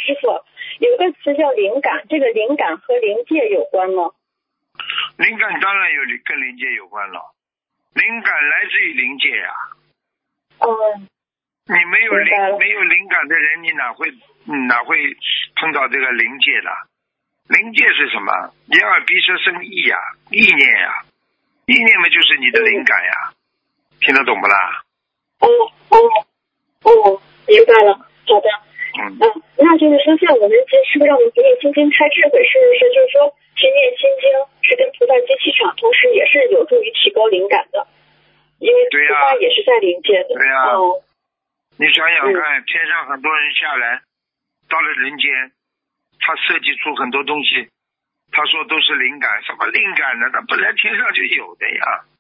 师傅，有个词叫灵感，这个灵感和灵界有关吗？ 灵感当然跟灵界有关了，灵感来自于灵界呀。你没有灵感的人，你哪会碰到这个灵界的？灵界是什么？眼耳鼻舌身意呀，意念呀，意念嘛就是你的灵感呀，听得懂不啦？ 明白了。好的。那就是说，像我们师傅让我们读念心经开智慧，是不是就是说去念心经是跟菩萨接气场，同时也是有助于提高灵感的？因为菩萨也是在灵界的。 对呀。你想想看，天上很多人下来，到了人间，他设计出很多东西，他说都是灵感，什么灵感呢？他本来天上就有的呀。